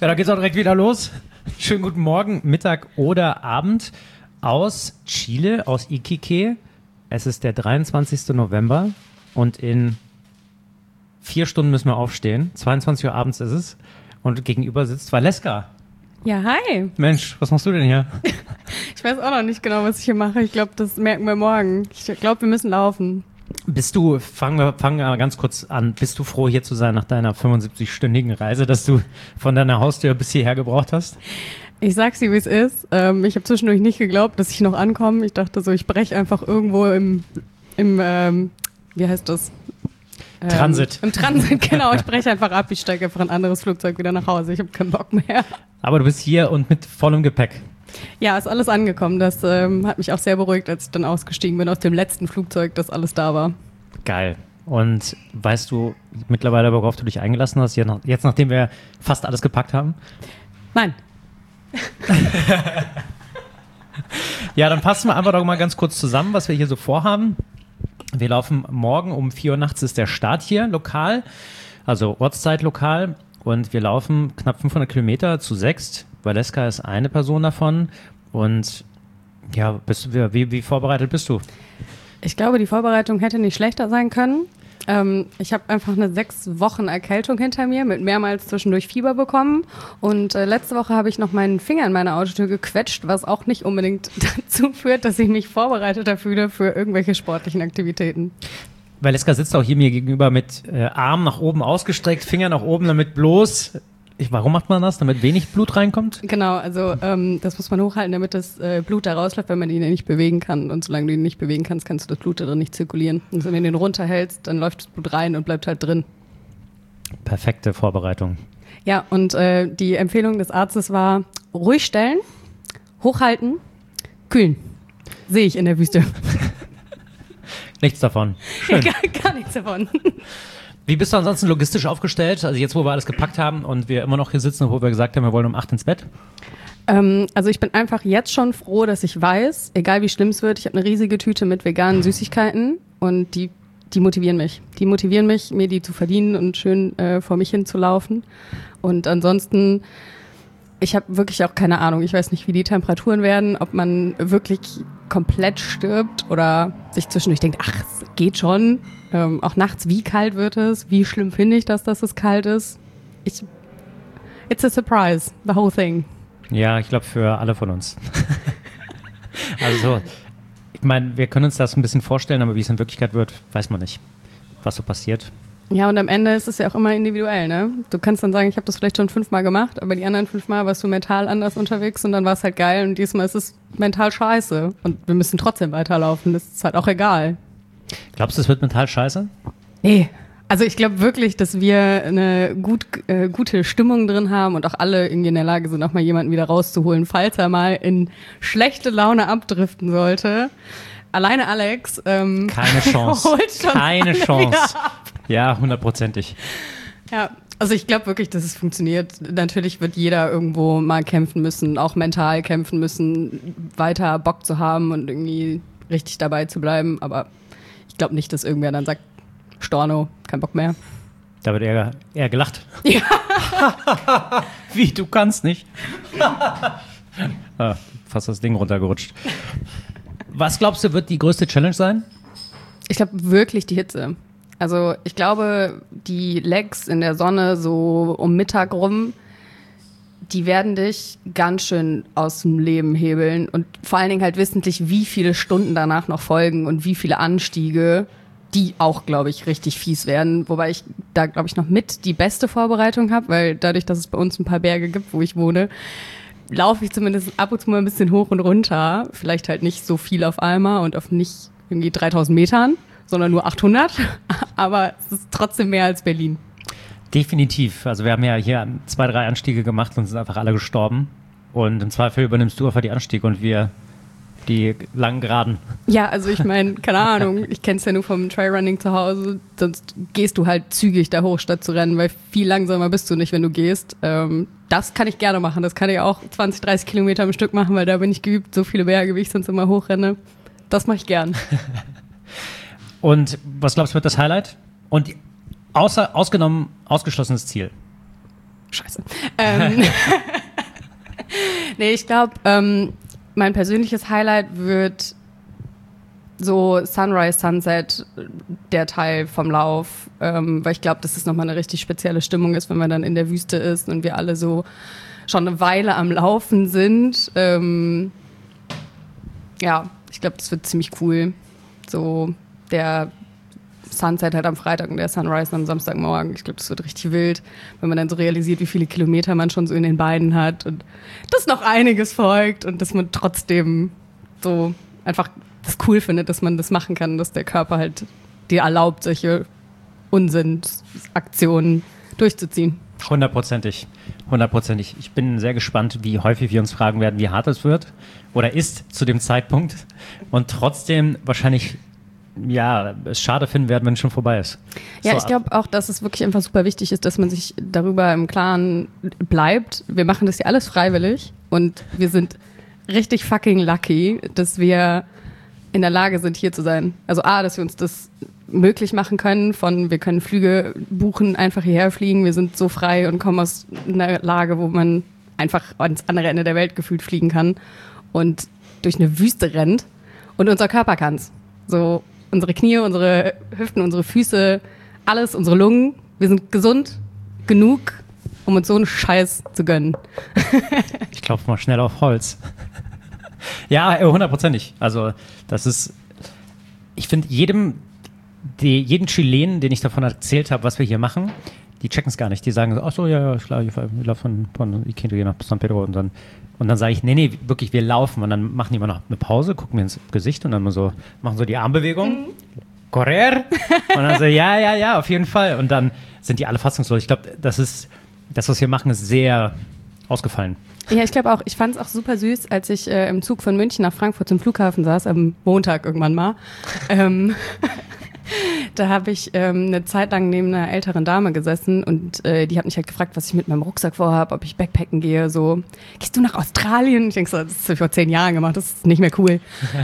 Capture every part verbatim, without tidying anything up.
Ja, da geht's auch direkt wieder los. Schönen guten Morgen, Mittag oder Abend aus Chile, aus Iquique. Es ist der dreiundzwanzigster November und in vier Stunden müssen wir aufstehen. zweiundzwanzig Uhr abends ist es und gegenüber sitzt Valeska. Ja, hi. Mensch, was machst du denn hier? Ich weiß auch noch nicht genau, was ich hier mache. Ich glaube, das merken wir morgen. Ich glaube, wir müssen laufen. Bist du, fangen wir fangen wir ganz kurz an, bist du froh, hier zu sein nach deiner fünfundsiebzig-stündigen Reise, dass du von deiner Haustür bis hierher gebraucht hast? Ich sag's dir, wie es ist. Ähm, ich habe zwischendurch nicht geglaubt, dass ich noch ankomme. Ich dachte so, ich breche einfach irgendwo im, im ähm, wie heißt das? Ähm, Transit. Im Transit, genau. Ich breche einfach ab. Ich steige einfach in ein anderes Flugzeug wieder nach Hause. Ich habe keinen Bock mehr. Aber du bist hier und mit vollem Gepäck. Ja, ist alles angekommen. Das ähm, hat mich auch sehr beruhigt, als ich dann ausgestiegen bin aus dem letzten Flugzeug, dass alles da war. Geil. Und weißt du mittlerweile, worauf du dich eingelassen hast, jetzt nachdem wir fast alles gepackt haben? Nein. Ja, dann fassen wir einfach doch mal ganz kurz zusammen, was wir hier so vorhaben. Wir laufen morgen um vier Uhr nachts ist der Start hier lokal, also Ortszeit lokal. Und wir laufen knapp fünfhundert Kilometer zu sechst. Valeska ist eine Person davon. Und ja, bist du, wie, wie vorbereitet bist du? Ich glaube, die Vorbereitung hätte nicht schlechter sein können. Ähm, ich habe einfach eine sechs Wochen Erkältung hinter mir mit mehrmals zwischendurch Fieber bekommen. Und äh, letzte Woche habe ich noch meinen Finger in meine Autotür gequetscht, was auch nicht unbedingt dazu führt, dass ich mich vorbereiteter fühle für irgendwelche sportlichen Aktivitäten. Valeska sitzt auch hier mir gegenüber mit äh, Arm nach oben ausgestreckt, Finger nach oben, damit bloß, ich, warum macht man das? Damit wenig Blut reinkommt? Genau, also ähm, das muss man hochhalten, damit das äh, Blut da rausläuft, wenn man ihn nicht bewegen kann. Und solange du ihn nicht bewegen kannst, kannst du das Blut da drin nicht zirkulieren. Und wenn du ihn runterhältst, dann läuft das Blut rein und bleibt halt drin. Perfekte Vorbereitung. Ja, und äh, die Empfehlung des Arztes war, ruhig stellen, hochhalten, kühlen. Sehe ich in der Wüste. Nichts davon. Schön. gar, gar nichts davon. Wie bist du ansonsten logistisch aufgestellt? Also jetzt, wo wir alles gepackt haben und wir immer noch hier sitzen, wo wir gesagt haben, wir wollen um acht ins Bett? Ähm, also ich bin einfach jetzt schon froh, dass ich weiß, egal wie schlimm es wird, ich habe eine riesige Tüte mit veganen Süßigkeiten und die, die motivieren mich. Die motivieren mich, mir die zu verdienen und schön äh, vor mich hinzulaufen. Und ansonsten, ich habe wirklich auch keine Ahnung. Ich weiß nicht, wie die Temperaturen werden, ob man wirklich komplett stirbt oder sich zwischendurch denkt, ach, es geht schon. Ähm, auch nachts, wie kalt wird es? Wie schlimm finde ich das, dass es kalt ist? Ich, it's a surprise, the whole thing. Ja, ich glaube für alle von uns. Also, ich meine, wir können uns das ein bisschen vorstellen, aber wie es in Wirklichkeit wird, weiß man nicht, was so passiert. Ja, und am Ende ist es ja auch immer individuell, ne? Du kannst dann sagen, ich habe das vielleicht schon fünfmal gemacht, aber die anderen fünfmal warst du mental anders unterwegs und dann war es halt geil und diesmal ist es mental scheiße und wir müssen trotzdem weiterlaufen, das ist halt auch egal. Glaubst du, es wird mental scheiße? Nee, also ich glaube wirklich, dass wir eine gut, äh, gute Stimmung drin haben und auch alle irgendwie in der Lage sind, auch mal jemanden wieder rauszuholen, falls er mal in schlechte Laune abdriften sollte. Alleine Alex ähm, keine Chance. holt schon keine Chance. Ja, hundertprozentig. Ja, also ich glaube wirklich, dass es funktioniert. Natürlich wird jeder irgendwo mal kämpfen müssen, auch mental kämpfen müssen, weiter Bock zu haben und irgendwie richtig dabei zu bleiben. Aber ich glaube nicht, dass irgendwer dann sagt, Storno, kein Bock mehr. Da wird eher, eher gelacht. Ja. Wie, du kannst nicht? ah, fast das Ding runtergerutscht. Was glaubst du, wird die größte Challenge sein? Ich glaube wirklich die Hitze. Also ich glaube, die Legs in der Sonne so um Mittag rum, die werden dich ganz schön aus dem Leben hebeln und vor allen Dingen halt wissentlich, wie viele Stunden danach noch folgen und wie viele Anstiege, die auch, glaube ich, richtig fies werden. Wobei ich da, glaube ich, noch mit die beste Vorbereitung habe, weil dadurch, dass es bei uns ein paar Berge gibt, wo ich wohne, laufe ich zumindest ab und zu mal ein bisschen hoch und runter. Vielleicht halt nicht so viel auf einmal und auf nicht irgendwie dreitausend Metern, sondern nur achthundert. Aber es ist trotzdem mehr als Berlin. Definitiv. Also wir haben ja hier zwei, drei Anstiege gemacht und sind einfach alle gestorben. Und im Zweifel übernimmst du einfach die Anstiege und wir die langen Geraden. Ja, also ich meine, keine Ahnung, ich kenne es ja nur vom Trailrunning zu Hause, sonst gehst du halt zügig da hoch, statt zu rennen, weil viel langsamer bist du nicht, wenn du gehst. Ähm, das kann ich gerne machen, das kann ich auch zwanzig, dreißig Kilometer am Stück machen, weil da bin ich geübt, so viele Berge, wie ich sonst immer hochrenne. Das mache ich gern. Und was glaubst du, wird das Highlight? Und außer, ausgenommen, ausgeschlossenes Ziel? scheiße. Ähm, nee, ich glaube, ähm, mein persönliches Highlight wird so Sunrise, Sunset, der Teil vom Lauf, ähm, weil ich glaube, dass es nochmal eine richtig spezielle Stimmung ist, wenn man dann in der Wüste ist und wir alle so schon eine Weile am Laufen sind. Ähm, ja, ich glaube, das wird ziemlich cool. So der Sunset halt am Freitag und der Sunrise am Samstagmorgen. Ich glaube, das wird richtig wild, wenn man dann so realisiert, wie viele Kilometer man schon so in den Beinen hat und dass noch einiges folgt und dass man trotzdem so einfach das cool findet, dass man das machen kann, dass der Körper halt dir erlaubt, solche Unsinnsaktionen durchzuziehen. Hundertprozentig, hundertprozentig. Ich bin sehr gespannt, wie häufig wir uns fragen werden, wie hart es wird oder ist zu dem Zeitpunkt und trotzdem wahrscheinlich ja, es schade finden werden, wenn es schon vorbei ist. Ja, so, ich glaube auch, dass es wirklich einfach super wichtig ist, dass man sich darüber im Klaren bleibt. Wir machen das ja alles freiwillig und wir sind richtig fucking lucky, dass wir in der Lage sind, hier zu sein. Also A, dass wir uns das möglich machen können, von wir können Flüge buchen, einfach hierher fliegen, wir sind so frei und kommen aus einer Lage, wo man einfach ans andere Ende der Welt gefühlt fliegen kann und durch eine Wüste rennt und unser Körper kann's. So unsere Knie, unsere Hüften, unsere Füße, alles, unsere Lungen, wir sind gesund genug, um uns so einen Scheiß zu gönnen. Ich klopfe mal schnell auf Holz. Ja, hundertprozentig. Also das ist, ich finde jedem, die, jeden Chilenen, den ich davon erzählt habe, was wir hier machen, die checken es gar nicht. Die sagen so, ach so, ja, ja, klar, ich laufe von, von Iquitos nach San Pedro und dann, und dann sage ich, nee, nee, wirklich, wir laufen und dann machen die immer noch eine Pause, gucken mir ins Gesicht und dann mal so, machen so die Armbewegung, mhm. Correr und dann so, ja, ja, ja, auf jeden Fall und dann sind die alle fassungslos. Ich glaube, das ist, das, was wir machen, ist sehr ausgefallen. Ja, ich glaube auch, ich fand es auch super süß, als ich äh, im Zug von München nach Frankfurt zum Flughafen saß, am Montag irgendwann mal. ähm, da habe ich ähm, eine Zeit lang neben einer älteren Dame gesessen und äh, die hat mich halt gefragt, was ich mit meinem Rucksack vorhabe, ob ich Backpacken gehe, so, gehst du nach Australien? Ich denke so, das hast du vor zehn Jahren gemacht, das ist nicht mehr cool.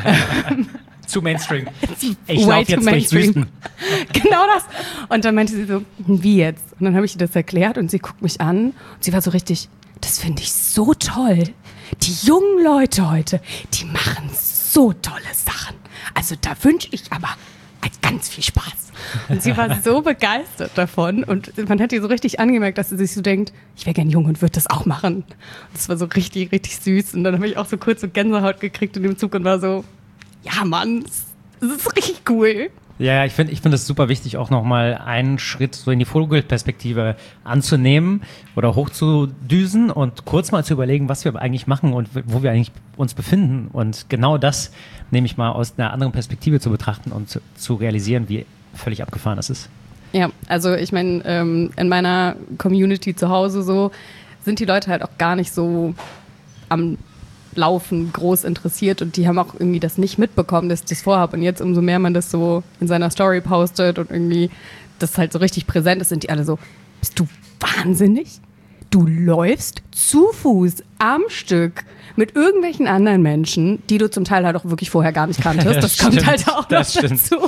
Zu Mainstream. Ich laufe jetzt durch Wüsten. Genau das. Und dann meinte sie so, wie jetzt? Und dann habe ich ihr das erklärt und sie guckt mich an und sie war so richtig, das finde ich so toll. Die jungen Leute heute, die machen so tolle Sachen. Also da wünsche ich aber ganz viel Spaß. Und sie war so begeistert davon und man hat ihr so richtig angemerkt, dass sie sich so denkt, ich wäre gern jung und würde das auch machen. Und das war so richtig, richtig süß. Und dann habe ich auch so kurz so Gänsehaut gekriegt in dem Zug und war so, ja Mann, das ist richtig cool. Ja, ich finde ich finde es super wichtig, auch nochmal einen Schritt so in die Vogelperspektive anzunehmen oder hochzudüsen und kurz mal zu überlegen, was wir eigentlich machen und wo wir eigentlich uns befinden. Und genau das nehme ich mal aus einer anderen Perspektive zu betrachten und zu, zu realisieren, wie völlig abgefahren das ist. Ja, also ich meine, ähm, in meiner Community zu Hause so sind die Leute halt auch gar nicht so am Laufen groß interessiert und die haben auch irgendwie das nicht mitbekommen, dass ich das vorhabe. Und jetzt umso mehr man das so in seiner Story postet und irgendwie das halt so richtig präsent ist, sind die alle so, bist du wahnsinnig? Du läufst zu Fuß am Stück mit irgendwelchen anderen Menschen, die du zum Teil halt auch wirklich vorher gar nicht kanntest. Das, das kommt stimmt, halt auch noch dazu.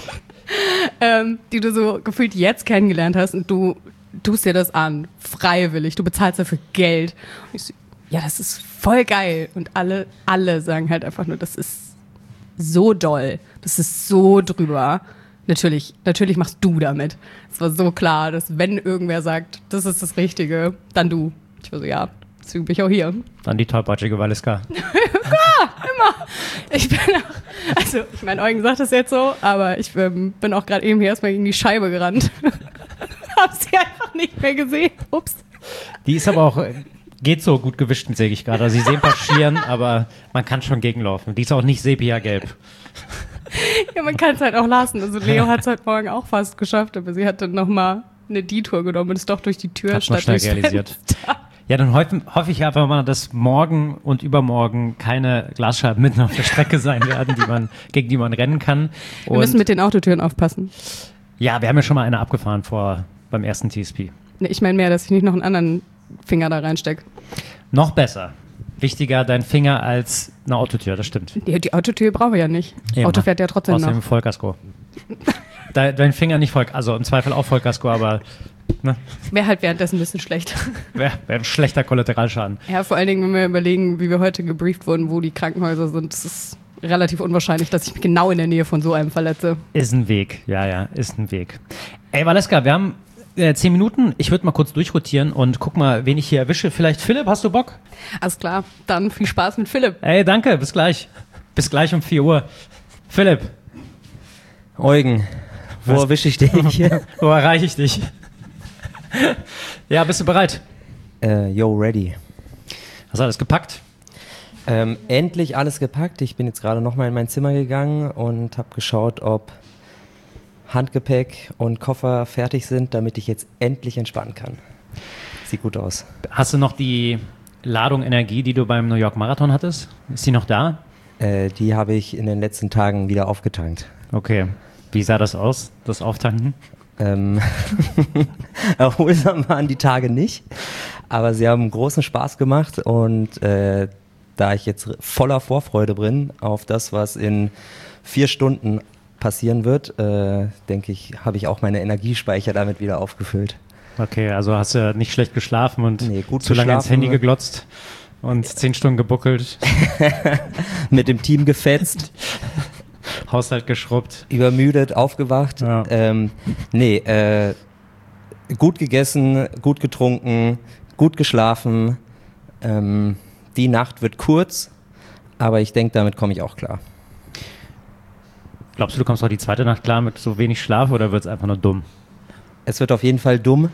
Ähm, die du so gefühlt jetzt kennengelernt hast und du tust dir das an, freiwillig, du bezahlst dafür Geld. Und ich so, ja, das ist voll geil. Und alle, alle sagen halt einfach nur, das ist so doll. Das ist so drüber. Natürlich, natürlich machst du damit. Es war so klar, dass wenn irgendwer sagt, das ist das Richtige, dann du. Ich war so, ja, deswegen bin ich auch hier. Dann die tollpatschige Valiska. Ja, immer. Ich bin auch, also ich meine, Eugen sagt das jetzt so, aber ich ähm, bin auch gerade eben hier erstmal gegen die Scheibe gerannt. Hab sie einfach nicht mehr gesehen. Ups. Die ist aber auch... Geht so gut gewischt, sehe ich gerade. Also sie sehen passieren, aber man kann schon gegenlaufen. Die ist auch nicht sepia-gelb. Ja, man kann es halt auch lassen. Also Leo hat es heute Morgen auch fast geschafft, aber sie hat dann nochmal eine Detour genommen und ist doch durch die Tür Hat's statt durchs realisiert. Fenster. Ja, dann hoffe, hoffe ich einfach mal, dass morgen und übermorgen keine Glasscheiben mitten auf der Strecke sein werden, die man, gegen die man rennen kann. Und wir müssen mit den Autotüren aufpassen. Ja, wir haben ja schon mal eine abgefahren vor beim ersten T S P. Nee, ich meine mehr, dass ich nicht noch einen anderen Finger da reinsteck. Noch besser. Wichtiger dein Finger als eine Autotür, das stimmt. Die, die Autotür brauchen wir ja nicht. Eben. Auto fährt ja trotzdem Außerdem noch. Vollkasko. Dein Finger nicht voll, also im Zweifel auch Vollkasko, aber Ne? Wäre halt währenddessen ein bisschen schlecht. Wäre wär ein schlechter Kollateralschaden. Ja, vor allen Dingen, wenn wir überlegen, wie wir heute gebrieft wurden, wo die Krankenhäuser sind, es ist relativ unwahrscheinlich, dass ich mich genau in der Nähe von so einem verletze. Ist ein Weg, ja, ja, ist ein Weg. Ey, Valeska, wir haben äh, zehn Minuten. Ich würde mal kurz durchrotieren und guck mal, wen ich hier erwische. Vielleicht Philipp, hast du Bock? Alles klar, dann viel Spaß mit Philipp. Ey, danke, bis gleich. Bis gleich um vier Uhr. Philipp. Eugen, wo Was? erwische ich dich? Wo erreiche ich dich? Ja, bist du bereit? äh, yo, ready. Hast du alles gepackt? Ähm, endlich alles gepackt. Ich bin jetzt gerade nochmal in mein Zimmer gegangen und habe geschaut, ob Handgepäck und Koffer fertig sind, damit ich jetzt endlich entspannen kann. Sieht gut aus. Hast du noch die Ladung Energie, die du beim New York Marathon hattest? Ist die noch da? Äh, die habe ich in den letzten Tagen wieder aufgetankt. Okay. Wie sah das aus, das Auftanken? Ähm, erholsam waren die Tage nicht, aber sie haben großen Spaß gemacht und äh, da ich jetzt voller Vorfreude bin auf das, was in vier Stunden passieren wird, äh, denke ich, habe ich auch meine Energiespeicher damit wieder aufgefüllt. Okay, also hast du nicht schlecht geschlafen und Nee, gut zu lange ins geschlafen. Handy geglotzt und zehn Stunden gebuckelt, Mit dem Team gefetzt, Haushalt geschrubbt. übermüdet, aufgewacht. Ja. Ähm, nee, äh, gut gegessen, gut getrunken, gut geschlafen. Ähm, die Nacht wird kurz, aber ich denke, damit komme ich auch klar. Glaubst du, du kommst auch die zweite Nacht klar mit so wenig Schlaf oder wird es einfach nur dumm? Es wird auf jeden Fall dumm,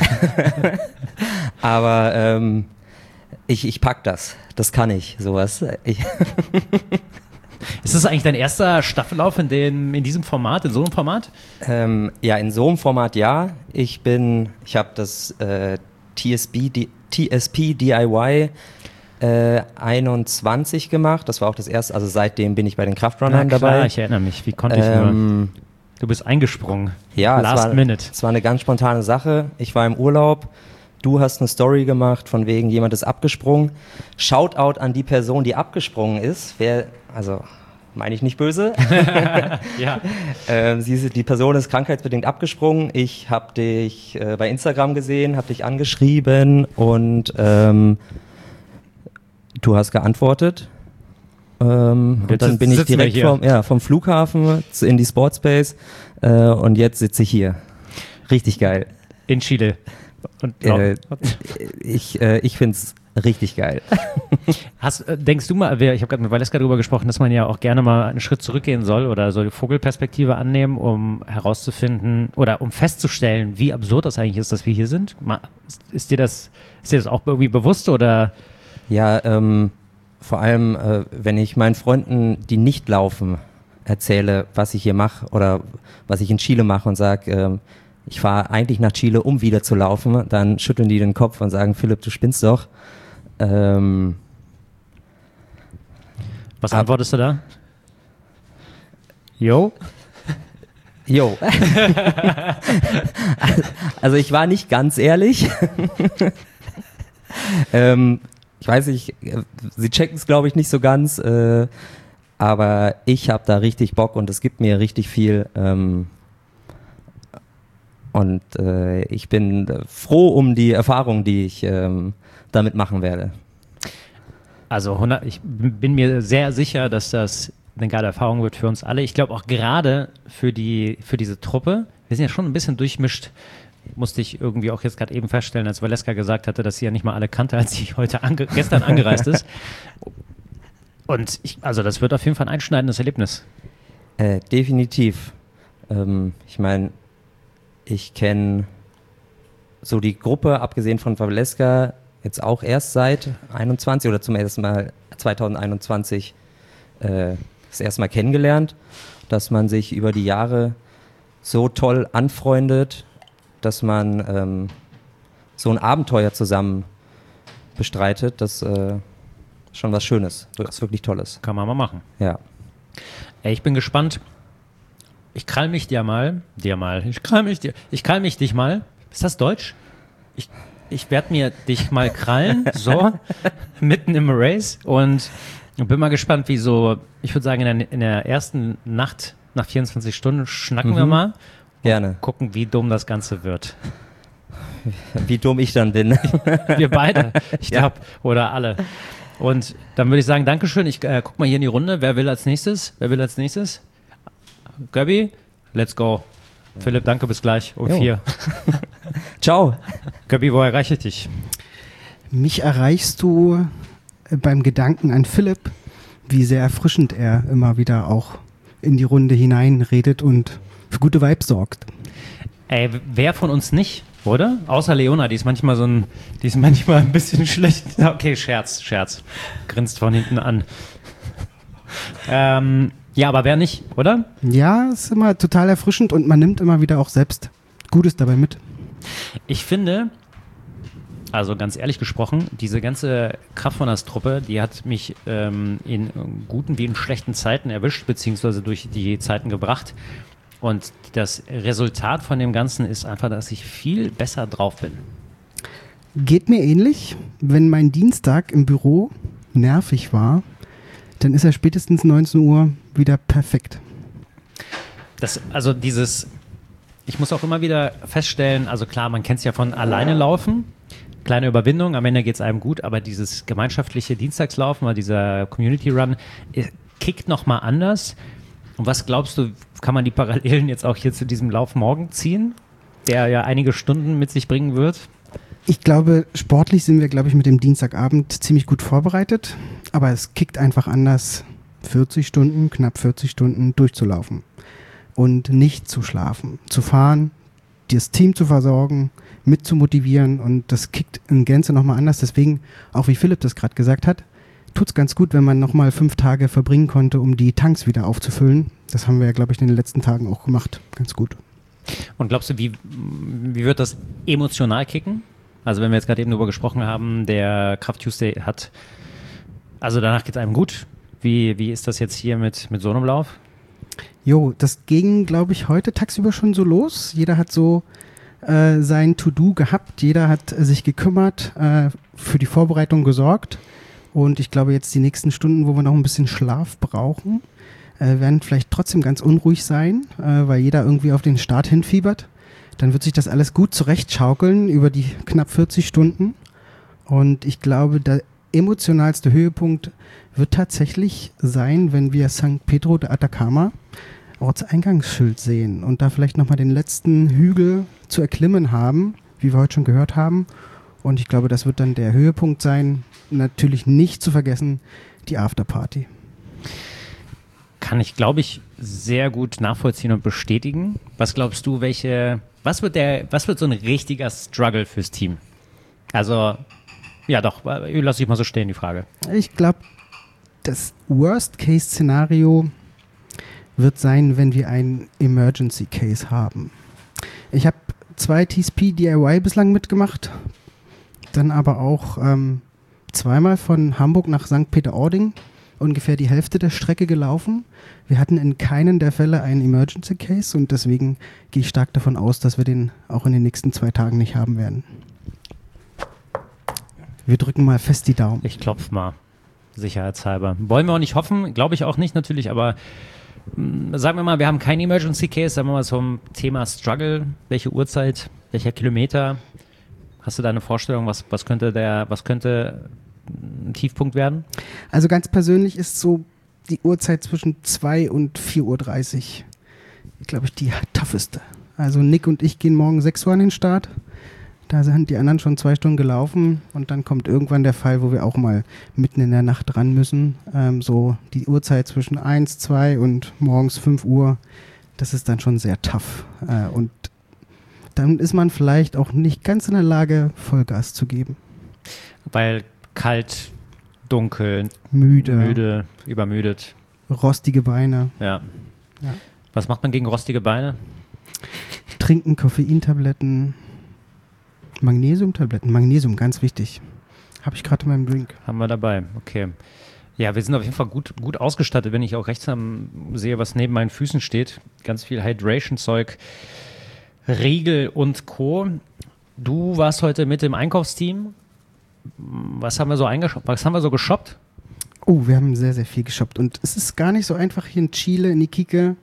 aber ähm, ich, ich pack das. Das kann ich, sowas. Ich, Ist das eigentlich dein erster Staffellauf in, dem, in diesem Format, in so einem Format? ähm, ja, in so einem Format ja. Ich bin, ich habe das äh, T S B, D, T S P D I Y äh, einundzwanzig gemacht. Das war auch das erste, also seitdem bin ich bei den Kraftrunnern Na klar, dabei. ich erinnere mich. Wie konnte ich nur? Ähm, Du bist eingesprungen. ja, Last es war, minute. es war eine ganz spontane Sache. Ich war im Urlaub. Du hast eine Story gemacht, von wegen jemand ist abgesprungen. Shoutout an die Person, die abgesprungen ist. Wer, also meine ich nicht böse. Ja. ähm, sie ist, die Person ist krankheitsbedingt abgesprungen. Ich habe dich äh, bei Instagram gesehen, habe dich angeschrieben und ähm, du hast geantwortet. Ähm, und Jetzt dann bin ich sitzen wir direkt hier. vom, ja, vom Flughafen zu- in die Sportspace äh, und jetzt sitze ich hier. Richtig geil. In Chile. Und, Äh, ich äh, ich finde es richtig geil. Hast, äh, denkst du mal, wir- ich habe gerade mit Valeska darüber gesprochen, dass man ja auch gerne mal einen Schritt zurückgehen soll oder so die Vogelperspektive annehmen, um herauszufinden oder um festzustellen, wie absurd das eigentlich ist, dass wir hier sind? Mal, ist, ist, dir das, ist dir das auch irgendwie bewusst oder? Ja, ähm, vor allem, äh, wenn ich meinen Freunden, die nicht laufen, erzähle, was ich hier mache oder was ich in Chile mache und sage, ähm, ich fahre eigentlich nach Chile, um wieder zu laufen, dann schütteln die den Kopf und sagen, Philipp, du spinnst doch. Ähm, Was Ab- antwortest du da? Jo? jo. Also ich war nicht ganz ehrlich. ähm, ich weiß nicht, äh, sie checken es glaube ich nicht so ganz, äh, aber ich habe da richtig Bock und es gibt mir richtig viel. Ähm, und äh, ich bin äh, froh um die Erfahrung, die ich ähm, damit machen werde. Also hundert, ich bin mir sehr sicher, dass das eine geile Erfahrung wird für uns alle. Ich glaube auch gerade für die für diese Truppe. Wir sind ja schon ein bisschen durchmischt. Musste ich irgendwie auch jetzt gerade eben feststellen, als Valeska gesagt hatte, dass sie ja nicht mal alle kannte, als sie heute ange gestern angereist ist. Und ich, also das wird auf jeden Fall ein einschneidendes Erlebnis. Äh, definitiv. Ähm, ich meine, ich kenne so die Gruppe, abgesehen von Valeska, jetzt auch erst seit einundzwanzig oder zum ersten Mal zwanzig einundzwanzig äh, das erste Mal kennengelernt, dass man sich über die Jahre so toll anfreundet, dass man ähm, so ein Abenteuer zusammen bestreitet, das äh, ist schon was Schönes, was wirklich Tolles. Kann man mal machen. Ja. Ey, ich bin gespannt. Ich krall mich dir mal, dir mal, ich krall mich dir, ich krall mich dich mal. Ist das Deutsch? Ich, ich werde mir dich mal krallen, so, mitten im Race und bin mal gespannt, wie so, ich würde sagen, in der, in der ersten Nacht nach vierundzwanzig Stunden schnacken wir Mhm. mal. Gerne. Gucken, wie dumm das Ganze wird. wie dumm ich dann bin. Wir beide, ich glaube, ja. Oder alle. Und dann würde ich sagen, Dankeschön. Ich äh, guck mal hier in die Runde. Wer will als nächstes? Wer will als nächstes? Göbbi? Let's go. Philipp, danke, bis gleich. Um jo. vier. Ciao. Göbbi, wo erreiche ich dich? Mich erreichst du beim Gedanken an Philipp, wie sehr erfrischend er immer wieder auch in die Runde hineinredet und für gute Vibes sorgt. Ey, wer von uns nicht, oder? Außer Leona, die ist manchmal so ein, die ist manchmal ein bisschen schlecht. Okay, Scherz, Scherz. Grinst von hinten an. Ähm, ja, aber wer nicht, oder? Ja, ist immer total erfrischend und man nimmt immer wieder auch selbst Gutes dabei mit. Ich finde, also ganz ehrlich gesprochen, diese ganze Kraftrunners-Truppe, die hat mich ähm, in guten wie in schlechten Zeiten erwischt, beziehungsweise durch die Zeiten gebracht. Und das Resultat von dem Ganzen ist einfach, dass ich viel besser drauf bin. Geht mir ähnlich. Wenn mein Dienstag im Büro nervig war, dann ist er spätestens neunzehn Uhr wieder perfekt. Das, also dieses, ich muss auch immer wieder feststellen, also klar, man kennt es ja von alleine laufen, kleine Überwindung, am Ende geht es einem gut, aber dieses gemeinschaftliche Dienstagslaufen oder dieser Community Run kickt nochmal anders. Und was glaubst du, kann man die Parallelen jetzt auch hier zu diesem Lauf morgen ziehen, der ja einige Stunden mit sich bringen wird? Ich glaube, sportlich sind wir, glaube ich, mit dem Dienstagabend ziemlich gut vorbereitet, aber es kickt einfach anders, vierzig Stunden, knapp vierzig Stunden durchzulaufen und nicht zu schlafen, zu fahren, das Team zu versorgen, mit zu motivieren und das kickt in Gänze nochmal anders. Deswegen, auch wie Philipp das gerade gesagt hat, tut es ganz gut, wenn man nochmal fünf Tage verbringen konnte, um die Tanks wieder aufzufüllen. Das haben wir ja, glaube ich, in den letzten Tagen auch gemacht. Ganz gut. Und glaubst du, wie, wie wird das emotional kicken? Also wenn wir jetzt gerade eben darüber gesprochen haben, der Kraft Tuesday hat, also danach geht es einem gut. Wie, wie ist das jetzt hier mit, mit so einem Lauf? Jo, das ging, glaube ich, heute tagsüber schon so los. Jeder hat so äh, sein To-Do gehabt. Jeder hat äh, sich gekümmert, äh, für die Vorbereitung gesorgt. Und ich glaube, jetzt die nächsten Stunden, wo wir noch ein bisschen Schlaf brauchen, äh, werden vielleicht trotzdem ganz unruhig sein, äh, weil jeder irgendwie auf den Start hinfiebert. Dann wird sich das alles gut zurechtschaukeln über die knapp vierzig Stunden. Und ich glaube, der emotionalste Höhepunkt wird tatsächlich sein, wenn wir San Pedro de Atacama Ortseingangsschild sehen und da vielleicht nochmal den letzten Hügel zu erklimmen haben, wie wir heute schon gehört haben. Und ich glaube, das wird dann der Höhepunkt sein. Natürlich nicht zu vergessen, die Afterparty. Kann ich, glaube ich, sehr gut nachvollziehen und bestätigen. Was glaubst du, welche, was wird der, was wird so ein richtiger Struggle fürs Team? Also, ja doch, lass ich mal so stehen, die Frage. Ich glaube, das Worst-Case-Szenario wird sein, wenn wir einen Emergency-Case haben. Ich habe zwei T S P D I Y bislang mitgemacht, dann aber auch ähm, zweimal von Hamburg nach Sankt Peter-Ording ungefähr die Hälfte der Strecke gelaufen. Wir hatten in keinen der Fälle einen Emergency Case und deswegen gehe ich stark davon aus, dass wir den auch in den nächsten zwei Tagen nicht haben werden. Wir drücken mal fest die Daumen. Ich klopfe mal, sicherheitshalber. Wollen wir auch nicht hoffen, glaube ich auch nicht natürlich, aber mh, sagen wir mal, wir haben keinen Emergency Case, sagen wir mal zum Thema Struggle, welche Uhrzeit, welcher Kilometer. Hast du da eine Vorstellung, was, was könnte der, was könnte ein Tiefpunkt werden? Also ganz persönlich ist so die Uhrzeit zwischen zwei und vier Uhr dreißig, glaube ich, die tougheste. Also Nick und ich gehen morgen sechs Uhr an den Start. Da sind die anderen schon zwei Stunden gelaufen und dann kommt irgendwann der Fall, wo wir auch mal mitten in der Nacht ran müssen. Ähm, so die Uhrzeit zwischen eins, zwei und morgens fünf Uhr, das ist dann schon sehr tough. Äh, und dann ist man vielleicht auch nicht ganz in der Lage, Vollgas zu geben. Weil kalt, dunkel, müde, müde, übermüdet. Rostige Beine. Ja. ja. Was macht man gegen rostige Beine? Trinken Koffeintabletten, Magnesiumtabletten. Magnesium, ganz wichtig. Habe ich gerade in meinem Drink. Haben wir dabei, okay. Ja, wir sind auf jeden Fall gut, gut ausgestattet, wenn ich auch rechts am, sehe, was neben meinen Füßen steht. Ganz viel Hydration-Zeug, Riegel und Co. Du warst heute mit im Einkaufsteam. Was haben wir so eingeshoppt? Was haben wir so geshoppt? Oh, wir haben sehr, sehr viel geshoppt. Und es ist gar nicht so einfach, hier in Chile, in Iquique,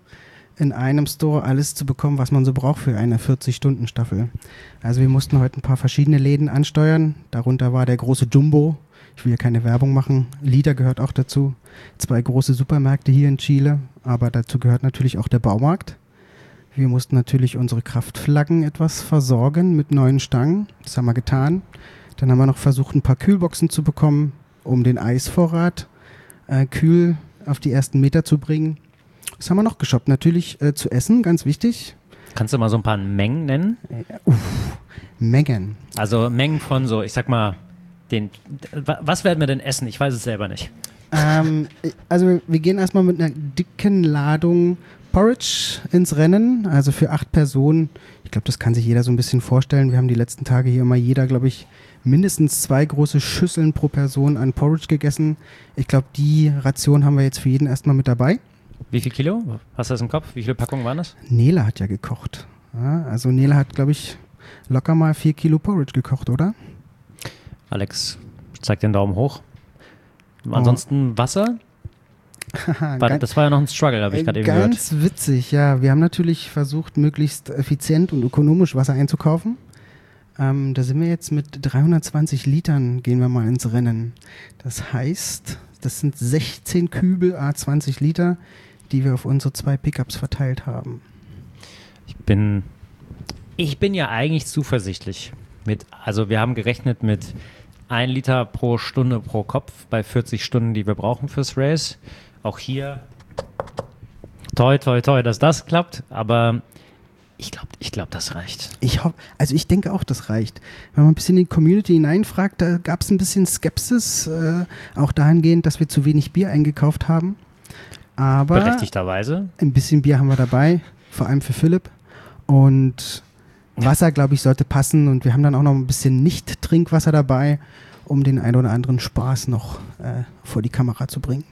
in einem Store alles zu bekommen, was man so braucht für eine vierzig-Stunden-Staffel. Also wir mussten heute ein paar verschiedene Läden ansteuern. Darunter war der große Jumbo. Ich will hier keine Werbung machen. Lidl gehört auch dazu. Zwei große Supermärkte hier in Chile. Aber dazu gehört natürlich auch der Baumarkt. Wir mussten natürlich unsere Kraftflaggen etwas versorgen mit neuen Stangen. Das haben wir getan. Dann haben wir noch versucht, ein paar Kühlboxen zu bekommen, um den Eisvorrat äh, kühl auf die ersten Meter zu bringen. Was haben wir noch geshoppt? Natürlich äh, zu essen, ganz wichtig. Kannst du mal so ein paar Mengen nennen? Äh, uff, Mengen. Also Mengen von so, ich sag mal, den, was werden wir denn essen? Ich weiß es selber nicht. Ähm, also wir gehen erstmal mit einer dicken Ladung Porridge ins Rennen, also für acht Personen. Ich glaube, das kann sich jeder so ein bisschen vorstellen. Wir haben die letzten Tage hier immer jeder, glaube ich, mindestens zwei große Schüsseln pro Person an Porridge gegessen. Ich glaube, die Ration haben wir jetzt für jeden erstmal mit dabei. Wie viel Kilo? Hast du das im Kopf? Wie viele Packungen waren das? Nele hat ja gekocht. Ja, also Nele hat, glaube ich, locker mal vier Kilo Porridge gekocht, oder? Alex zeigt den Daumen hoch. Ansonsten oh. Wasser? War, das war ja noch ein Struggle, habe ich gerade eben gehört. Ganz witzig, ja. Wir haben natürlich versucht, möglichst effizient und ökonomisch Wasser einzukaufen. Ähm, da sind wir jetzt mit dreihundertzwanzig Litern, gehen wir mal ins Rennen. Das heißt, das sind sechzehn Kübel, à zwanzig Liter, die wir auf unsere zwei Pickups verteilt haben. Ich bin, ich bin ja eigentlich zuversichtlich. Mit, also wir haben gerechnet mit ein Liter pro Stunde pro Kopf bei vierzig Stunden, die wir brauchen fürs Race. Auch hier toi, toi, toi, dass das klappt. Aber ich glaube, ich glaub, das reicht. Ich hoffe, also ich denke auch, das reicht. Wenn man ein bisschen in die Community hineinfragt, da gab es ein bisschen Skepsis, äh, auch dahingehend, dass wir zu wenig Bier eingekauft haben. Aber berechtigterweise. Ein bisschen Bier haben wir dabei, vor allem für Philipp. Und Wasser, glaube ich, sollte passen. Und wir haben dann auch noch ein bisschen Nicht-Trinkwasser dabei, um den ein oder anderen Spaß noch äh, vor die Kamera zu bringen.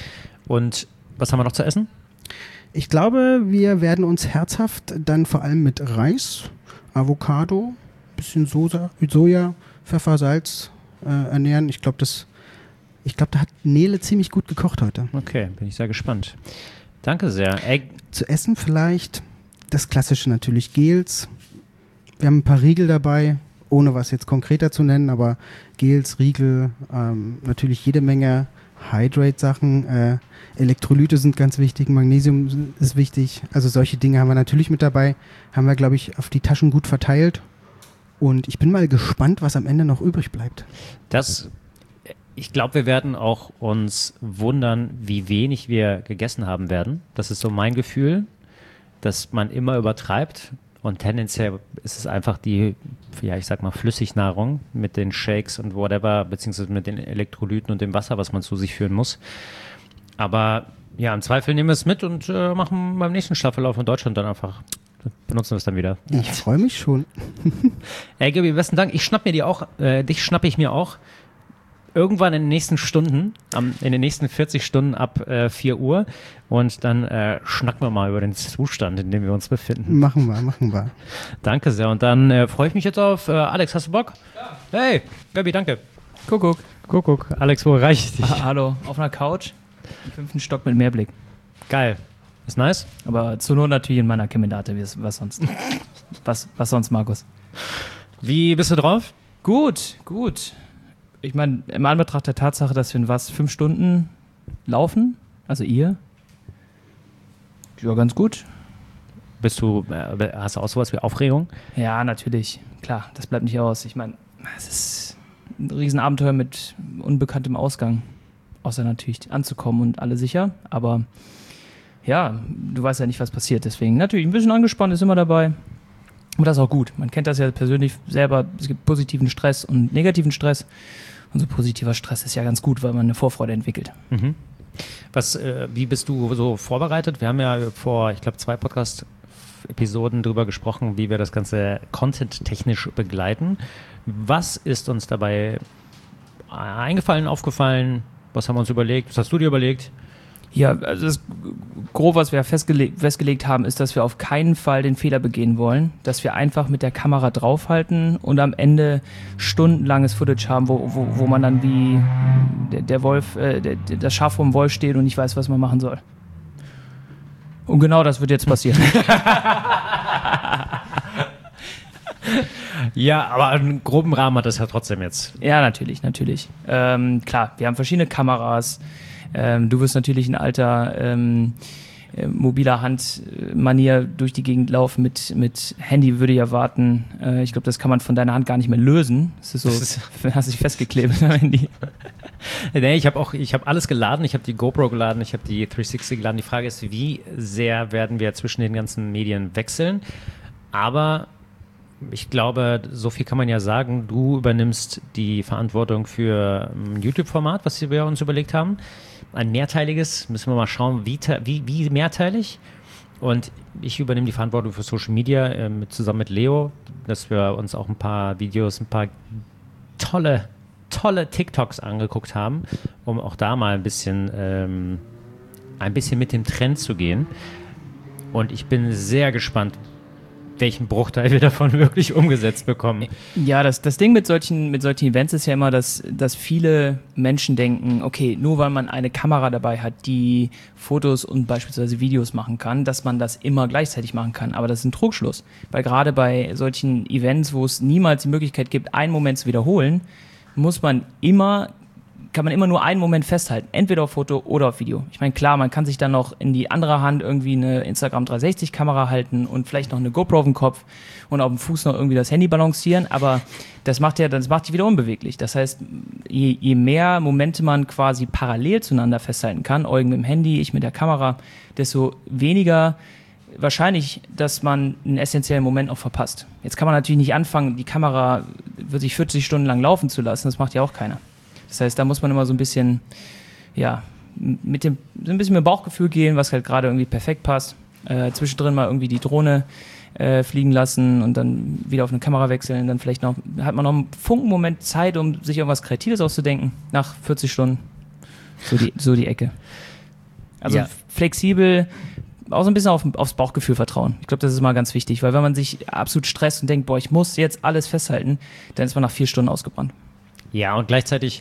Und was haben wir noch zu essen? Ich glaube, wir werden uns herzhaft dann vor allem mit Reis, Avocado, bisschen Soja, Soja Pfeffer, Salz äh, ernähren. Ich glaube, das, ich glaube, da hat Nele ziemlich gut gekocht heute. Okay, bin ich sehr gespannt. Danke sehr. Ey. Zu essen vielleicht das Klassische natürlich Gels. Wir haben ein paar Riegel dabei, ohne was jetzt konkreter zu nennen, aber Gels, Riegel, ähm, natürlich jede Menge Hydrate-Sachen, äh, Elektrolyte sind ganz wichtig, Magnesium ist wichtig, also solche Dinge haben wir natürlich mit dabei, haben wir, glaube ich, auf die Taschen gut verteilt und ich bin mal gespannt, was am Ende noch übrig bleibt. Das, ich glaube, wir werden auch uns wundern, wie wenig wir gegessen haben werden. Das ist so mein Gefühl, dass man immer übertreibt. Und tendenziell ist es einfach die, ja, ich sag mal, Flüssignahrung mit den Shakes und whatever, beziehungsweise mit den Elektrolyten und dem Wasser, was man zu sich führen muss. Aber ja, im Zweifel nehmen wir es mit und äh, machen beim nächsten Staffellauf in Deutschland dann einfach, benutzen wir es dann wieder. Ich freue mich schon. Ey, Gabi, besten Dank. Ich schnapp mir die auch, äh, dich schnappe ich mir auch. Irgendwann in den nächsten Stunden, am, in den nächsten vierzig Stunden ab äh, vier Uhr und dann äh, schnacken wir mal über den Zustand, in dem wir uns befinden. Machen wir, machen wir. Danke sehr und dann äh, freue ich mich jetzt auf, äh, Alex, hast du Bock? Ja. Hey, Gabi, danke. Kuckuck. Kuckuck. Alex, wo erreiche ich dich? Ah, hallo, auf einer Couch, im fünften Stock mit Meerblick. Geil. Ist nice? Aber zur Not natürlich in meiner Kemenate, was sonst? was, was sonst, Markus? Wie bist du drauf? Gut, gut. Ich meine, im Anbetracht der Tatsache, dass wir in was, fünf Stunden laufen, also ihr, ja, ganz gut. Bist du, äh, hast du auch sowas wie Aufregung? Ja, natürlich, klar, das bleibt nicht aus. Ich meine, es ist ein Riesenabenteuer mit unbekanntem Ausgang, außer natürlich anzukommen und alle sicher, aber ja, du weißt ja nicht, was passiert, deswegen natürlich ein bisschen angespannt ist immer dabei. Und das ist auch gut. Man kennt das ja persönlich selber. Es gibt positiven Stress und negativen Stress. Und so positiver Stress ist ja ganz gut, weil man eine Vorfreude entwickelt. Mhm. Was, äh, wie bist du so vorbereitet? Wir haben ja vor, ich glaube, zwei Podcast-Episoden darüber gesprochen, wie wir das Ganze content-technisch begleiten. Was ist uns dabei eingefallen, aufgefallen? Was haben wir uns überlegt? Was hast du dir überlegt? Ja, also das grob, was wir festgelegt, festgelegt haben, ist, dass wir auf keinen Fall den Fehler begehen wollen, dass wir einfach mit der Kamera draufhalten und am Ende stundenlanges Footage haben, wo, wo, wo man dann wie der, der Wolf, äh, der, das Schaf vor dem Wolf steht und nicht weiß, was man machen soll. Und genau das wird jetzt passieren. Ja, aber einen groben Rahmen hat das ja trotzdem jetzt. Ja, natürlich, natürlich. Ähm, klar, wir haben verschiedene Kameras. Ähm, du wirst natürlich in alter ähm, äh, mobiler Handmanier durch die Gegend laufen mit, mit Handy, würde ich erwarten. Äh, ich glaube, das kann man von deiner Hand gar nicht mehr lösen. Das ist so, Das ist hast dich festgeklebt am Handy. Nee, ich habe auch, ich habe alles geladen. Ich habe die GoPro geladen, ich habe die dreihundertsechzig geladen. Die Frage ist, wie sehr werden wir zwischen den ganzen Medien wechseln? Aber ich glaube, so viel kann man ja sagen. Du übernimmst die Verantwortung für ein YouTube-Format, was wir uns überlegt haben. Ein mehrteiliges, müssen wir mal schauen, wie, wie, wie mehrteilig. Und ich übernehme die Verantwortung für Social Media äh, mit, zusammen mit Leo, dass wir uns auch ein paar Videos, ein paar tolle, tolle TikToks angeguckt haben, um auch da mal ein bisschen, ähm, ein bisschen mit dem Trend zu gehen. Und ich bin sehr gespannt, welchen Bruchteil wir davon wirklich umgesetzt bekommen. Ja, das, das Ding mit solchen, mit solchen Events ist ja immer, dass, dass viele Menschen denken, okay, nur weil man eine Kamera dabei hat, die Fotos und beispielsweise Videos machen kann, dass man das immer gleichzeitig machen kann. Aber das ist ein Trugschluss. Weil gerade bei solchen Events, wo es niemals die Möglichkeit gibt, einen Moment zu wiederholen, muss man immer kann man immer nur einen Moment festhalten, entweder auf Foto oder auf Video. Ich meine, klar, man kann sich dann noch in die andere Hand irgendwie eine Instagram dreihundertsechzig Kamera halten und vielleicht noch eine GoPro auf dem Kopf und auf dem Fuß noch irgendwie das Handy balancieren, aber das macht ja, das macht die wieder unbeweglich. Das heißt, je, je mehr Momente man quasi parallel zueinander festhalten kann, Eugen mit dem Handy, ich mit der Kamera, desto weniger wahrscheinlich, dass man einen essentiellen Moment auch verpasst. Jetzt kann man natürlich nicht anfangen, die Kamera wirklich vierzig Stunden lang laufen zu lassen, das macht ja auch keiner. Das heißt, da muss man immer so ein bisschen, ja, mit dem, so ein bisschen mit dem Bauchgefühl gehen, was halt gerade irgendwie perfekt passt. Äh, zwischendrin mal irgendwie die Drohne äh, fliegen lassen und dann wieder auf eine Kamera wechseln. Dann vielleicht noch, hat man noch einen Funkenmoment Zeit, um sich irgendwas Kreatives auszudenken, nach vierzig Stunden. So die, so die Ecke. Also ja. Flexibel, auch so ein bisschen auf, aufs Bauchgefühl vertrauen. Ich glaube, das ist mal ganz wichtig, weil wenn man sich absolut stresst und denkt, boah, ich muss jetzt alles festhalten, dann ist man nach vier Stunden ausgebrannt. Ja, und gleichzeitig,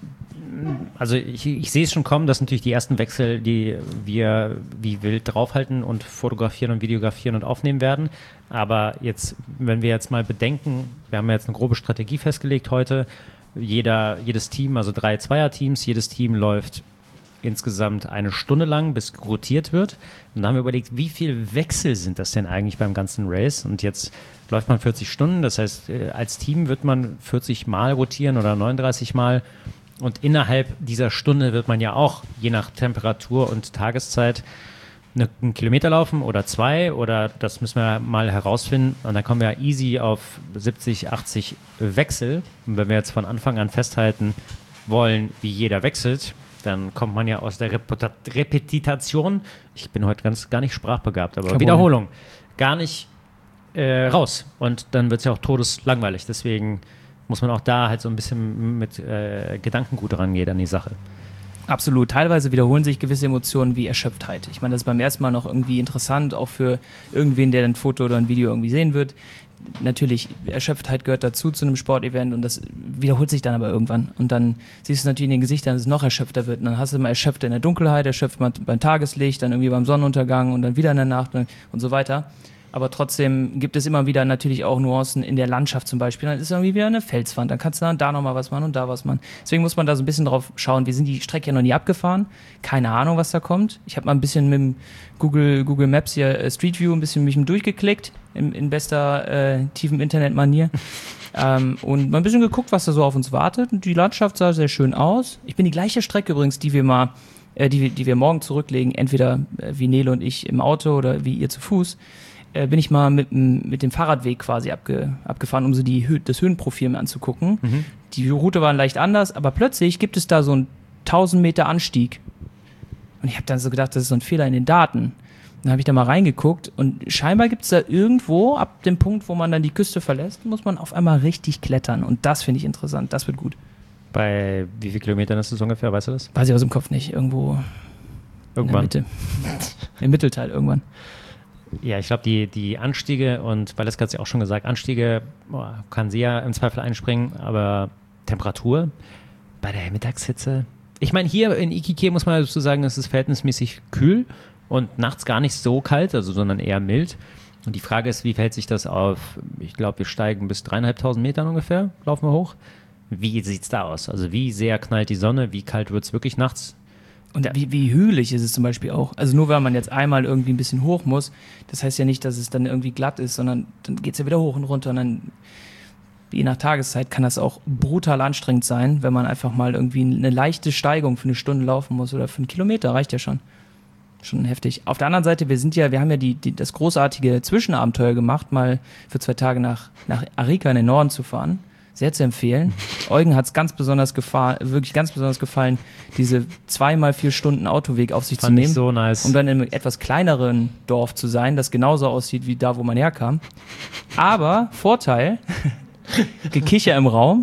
also ich, ich sehe es schon kommen, dass natürlich die ersten Wechsel, die wir wie wild draufhalten und fotografieren und videografieren und aufnehmen werden. Aber jetzt, wenn wir jetzt mal bedenken, wir haben ja jetzt eine grobe Strategie festgelegt heute. Jeder, jedes Team, also drei Zweier-Teams, jedes Team läuft insgesamt eine Stunde lang, bis rotiert wird. Und dann haben wir überlegt, wie viel Wechsel sind das denn eigentlich beim ganzen Race? Und jetzt läuft man vierzig Stunden, das heißt, als Team wird man vierzig Mal rotieren oder neununddreißig Mal. Und innerhalb dieser Stunde wird man ja auch, je nach Temperatur und Tageszeit, eine, einen Kilometer laufen oder zwei, oder das müssen wir mal herausfinden. Und dann kommen wir easy auf siebzig, achtzig Wechsel. Und wenn wir jetzt von Anfang an festhalten wollen, wie jeder wechselt, dann kommt man ja aus der Reputa- Repetitation, ich bin heute ganz gar nicht sprachbegabt, aber Kein Wiederholung, gar nicht äh, raus. Und dann wird es ja auch todeslangweilig. Deswegen muss man auch da halt so ein bisschen mit äh, Gedankengut rangehen an die Sache. Absolut. Teilweise wiederholen sich gewisse Emotionen wie Erschöpftheit. Ich meine, das ist beim ersten Mal noch irgendwie interessant, auch für irgendwen, der ein Foto oder ein Video irgendwie sehen wird. Natürlich, Erschöpftheit gehört dazu zu einem Sportevent und das wiederholt sich dann aber irgendwann. Und dann siehst du natürlich in den Gesichtern, dass es noch erschöpfter wird. Und dann hast du mal erschöpft in der Dunkelheit, erschöpft mal beim Tageslicht, dann irgendwie beim Sonnenuntergang und dann wieder in der Nacht und so weiter. Aber trotzdem gibt es immer wieder natürlich auch Nuancen in der Landschaft zum Beispiel. Dann ist irgendwie wieder eine Felswand, dann kannst du dann da nochmal was machen und da was machen. Deswegen muss man da so ein bisschen drauf schauen. Wir sind die Strecke ja noch nie abgefahren. Keine Ahnung, was da kommt. Ich habe mal ein bisschen mit dem Google, Google Maps hier äh, Street View ein bisschen mich durchgeklickt, in, in bester äh, tiefen Internet-Manier. ähm, und mal ein bisschen geguckt, was da so auf uns wartet. Und die Landschaft sah sehr schön aus. Ich bin die gleiche Strecke übrigens, die wir mal, äh, die, die wir morgen zurücklegen, entweder äh, wie Nele und ich im Auto oder wie ihr zu Fuß. Bin ich mal mit, mit dem Fahrradweg quasi abge, abgefahren, um so die Hö- das Höhenprofil mir anzugucken. Mhm. Die Route war leicht anders, aber plötzlich gibt es da so einen tausend Meter Anstieg. Und ich habe dann so gedacht, das ist so ein Fehler in den Daten. Dann habe ich da mal reingeguckt und scheinbar gibt es da irgendwo, ab dem Punkt, wo man dann die Küste verlässt, muss man auf einmal richtig klettern. Und das finde ich interessant, das wird gut. Bei wie vielen Kilometern ist das ungefähr, weißt du das? Weiß ich aus dem Kopf nicht, irgendwo irgendwann. in der Mitte. Im Mittelteil irgendwann. Ja, ich glaube, die, die Anstiege, und Valeska hat es ja auch schon gesagt, Anstiege oh, kann sie ja im Zweifel einspringen, aber Temperatur bei der Mittagshitze. Ich meine, hier in Iquique muss man dazu sagen, es ist verhältnismäßig kühl. und nachts gar nicht so kalt, also sondern eher mild. Und die Frage ist, wie verhält sich das auf, ich glaube, wir steigen bis dreieinhalbtausend Metern ungefähr, laufen wir hoch. Wie sieht es da aus? Also wie sehr knallt die Sonne, wie kalt wird es wirklich nachts? Und wie, wie hügelig ist es zum Beispiel auch. Also nur weil man jetzt einmal irgendwie ein bisschen hoch muss, das heißt ja nicht, dass es dann irgendwie glatt ist, sondern dann geht es ja wieder hoch und runter und dann je nach Tageszeit kann das auch brutal anstrengend sein, wenn man einfach mal irgendwie eine leichte Steigung für eine Stunde laufen muss oder für einen Kilometer, reicht ja schon. Schon heftig. Auf der anderen Seite, wir sind ja, wir haben ja die, die, das großartige Zwischenabenteuer gemacht, mal für zwei Tage nach, nach Arica in den Norden zu fahren. Sehr zu empfehlen. Eugen hat es ganz besonders gefallen, wirklich ganz besonders gefallen, diese zweimal vier Stunden Autoweg auf sich Fand zu nehmen. Ich so nice. Um dann in einem etwas kleineren Dorf zu sein, das genauso aussieht wie da, wo man herkam. Aber Vorteil, Gekicher im Raum.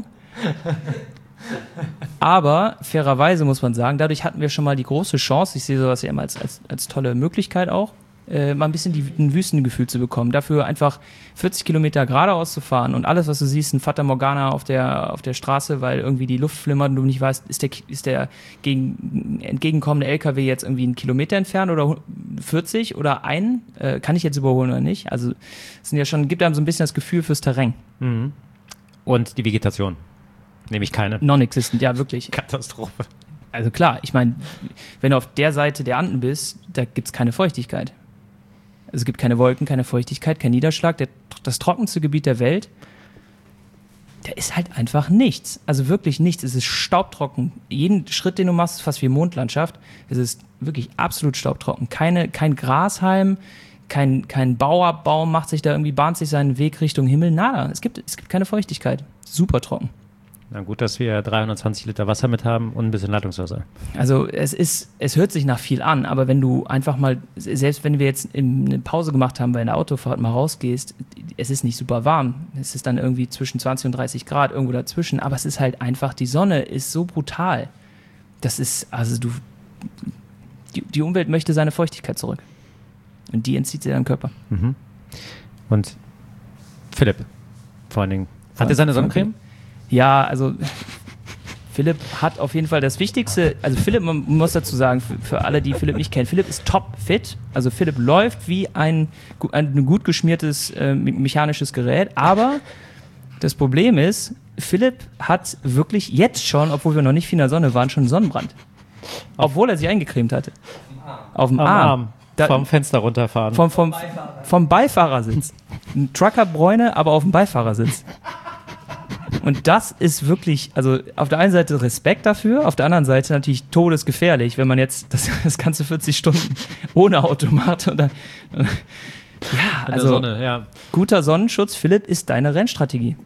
Aber fairerweise muss man sagen, dadurch hatten wir schon mal die große Chance, ich sehe sowas ja immer als, als, als tolle Möglichkeit auch, äh, mal ein bisschen die, ein Wüstengefühl zu bekommen. Dafür einfach vierzig Kilometer geradeaus zu fahren und alles, was du siehst, ein Fata Morgana auf der, auf der Straße, weil irgendwie die Luft flimmert und du nicht weißt, ist der, ist der gegen, entgegenkommende L K W jetzt irgendwie einen Kilometer entfernt oder vierzig oder ein? Äh, kann ich jetzt überholen oder nicht? Also es sind ja schon, gibt einem so ein bisschen das Gefühl fürs Terrain. Mhm. Und die Vegetation. Nämlich keine. Non-existent, ja, wirklich. Katastrophe. Also klar, ich meine, wenn du auf der Seite der Anden bist, da gibt es keine Feuchtigkeit. Also es gibt keine Wolken, keine Feuchtigkeit, kein Niederschlag. Der, das trockenste Gebiet der Welt, da ist halt einfach nichts. Also wirklich nichts. Es ist staubtrocken. Jeden Schritt, den du machst, ist fast wie Mondlandschaft. Es ist wirklich absolut staubtrocken. Keine, kein Grashalm, kein, kein Bauerbaum macht sich da irgendwie, bahnt sich seinen Weg Richtung Himmel. Nada. Es gibt, es gibt keine Feuchtigkeit. Super trocken. Na gut, dass wir dreihundertzwanzig Liter Wasser mit haben und ein bisschen Leitungswasser. Also es ist, es hört sich nach viel an, aber wenn du einfach mal, selbst wenn wir jetzt eine Pause gemacht haben, bei einer Autofahrt mal rausgehst, es ist nicht super warm. Es ist dann irgendwie zwischen zwanzig und dreißig Grad, irgendwo dazwischen, aber es ist halt einfach, die Sonne ist so brutal. Das ist, also du, die, die Umwelt möchte seine Feuchtigkeit zurück. Und die entzieht sie deinem Körper. Mhm. Und Philipp, vor allen Dingen, hat er seine Sonnencreme? Ja, also Philipp hat auf jeden Fall das Wichtigste, also Philipp, man muss dazu sagen, für, für alle, die Philipp nicht kennen, Philipp ist top fit, also Philipp läuft wie ein, ein gut geschmiertes äh, mechanisches Gerät, aber das Problem ist, Philipp hat wirklich jetzt schon, obwohl wir noch nicht viel in der Sonne waren, schon einen Sonnenbrand. Obwohl er sich eingecremt hatte. Auf dem Am Arm. Arm. Da, vom Fenster runterfahren. Vom, vom, vom Beifahrersitz. Ein Trucker-Bräune, aber auf dem Beifahrersitz. Und das ist wirklich, also auf der einen Seite Respekt dafür, auf der anderen Seite natürlich todesgefährlich, wenn man jetzt das, das ganze vierzig Stunden ohne Auto macht. Und dann, ja, also Sonne, ja. Guter Sonnenschutz, Philipp, ist deine Rennstrategie.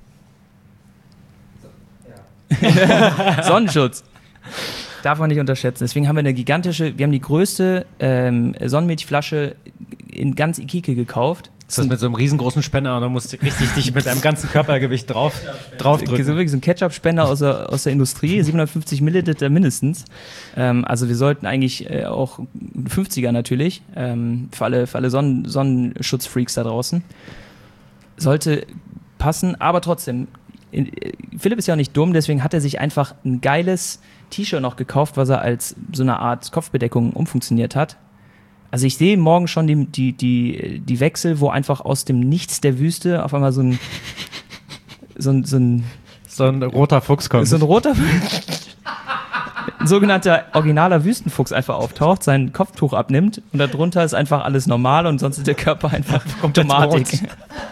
Ja. Sonnenschutz. Darf man nicht unterschätzen. Deswegen haben wir eine gigantische, wir haben die größte ähm, Sonnenmilchflasche in ganz Iquique gekauft. Ist das mit so einem riesengroßen Spender und dann musst du richtig dich mit deinem ganzen Körpergewicht drauf, draufdrücken. So wirklich so ein Ketchup-Spender aus der, aus der Industrie, siebenhundertfünfzig Milliliter mindestens. Ähm, also wir sollten eigentlich äh, auch fünfziger natürlich, ähm, für alle, für alle Sonnen, Sonnenschutzfreaks da draußen. Sollte passen, aber trotzdem, in, äh, Philipp ist ja auch nicht dumm, deswegen hat er sich einfach ein geiles T-Shirt noch gekauft, was er als so eine Art Kopfbedeckung umfunktioniert hat. Also ich sehe morgen schon die, die, die, die Wechsel, wo einfach aus dem Nichts der Wüste auf einmal so ein so ein, so ein, so ein roter Fuchs kommt. So ein roter ein sogenannter originaler Wüstenfuchs einfach auftaucht, sein Kopftuch abnimmt und darunter ist einfach alles normal und sonst ist der Körper einfach Automatik.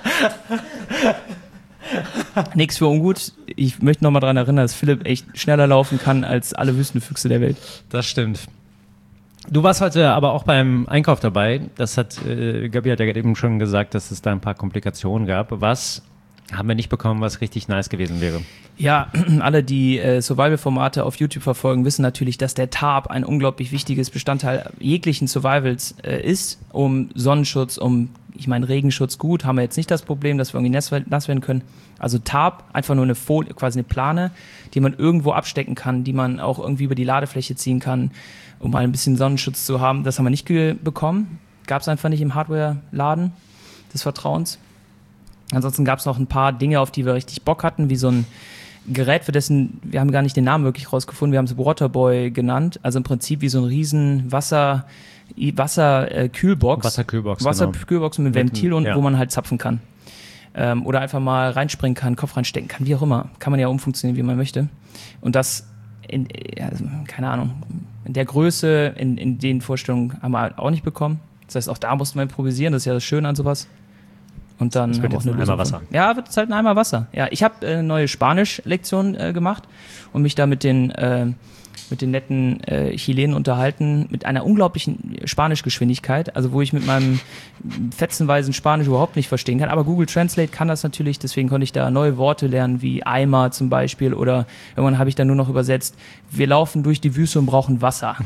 Nix für ungut. Ich möchte nochmal daran erinnern, dass Philipp echt schneller laufen kann als alle Wüstenfüchse der Welt. Das stimmt. Du warst heute aber auch beim Einkauf dabei. Das hat, äh, Gabi hat ja eben schon gesagt, dass es da ein paar Komplikationen gab. Was haben wir nicht bekommen, was richtig nice gewesen wäre? Ja, alle, die äh, Survival-Formate auf YouTube verfolgen, wissen natürlich, dass der Tarp ein unglaublich wichtiges Bestandteil jeglichen Survivals äh, ist, um Sonnenschutz, um, ich meine, Regenschutz gut, haben wir jetzt nicht das Problem, dass wir irgendwie nass, nass werden können. Also Tarp, einfach nur eine Folie, quasi eine Plane, die man irgendwo abstecken kann, die man auch irgendwie über die Ladefläche ziehen kann, um mal ein bisschen Sonnenschutz zu haben. Das haben wir nicht ge- bekommen. Gab es einfach nicht im Hardware-Laden des Vertrauens. Ansonsten gab es noch ein paar Dinge, auf die wir richtig Bock hatten, wie so ein, Gerät, für dessen, wir haben gar nicht den Namen wirklich rausgefunden, wir haben es Waterboy genannt, also im Prinzip wie so ein riesen Wasser, Wasserkühlbox. Wasserkühlbox, Wasserkühlbox mit Ventil und ja. wo man halt zapfen kann. Ähm, oder einfach mal reinspringen kann, Kopf reinstecken kann, wie auch immer. Kann man ja umfunktionieren, wie man möchte. Und das, in, also, keine Ahnung, in der Größe, in, in den Vorstellungen haben wir halt auch nicht bekommen. Das heißt, auch da mussten wir improvisieren, das ist ja das Schöne an sowas. Und dann das wird haben jetzt wir auch ein eine Eimer Lösung Wasser. von- Ja, wird es halt ein Eimer Wasser. Ja, ich habe äh, eine neue Spanisch-Lektion äh, gemacht und mich da mit den, äh, mit den netten äh, Chilenen unterhalten, mit einer unglaublichen Spanischgeschwindigkeit, also wo ich mit meinem fetzenweisen Spanisch überhaupt nicht verstehen kann. Aber Google Translate kann das natürlich, deswegen konnte ich da neue Worte lernen, wie Eimer zum Beispiel, oder irgendwann habe ich dann nur noch übersetzt, wir laufen durch die Wüste und brauchen Wasser.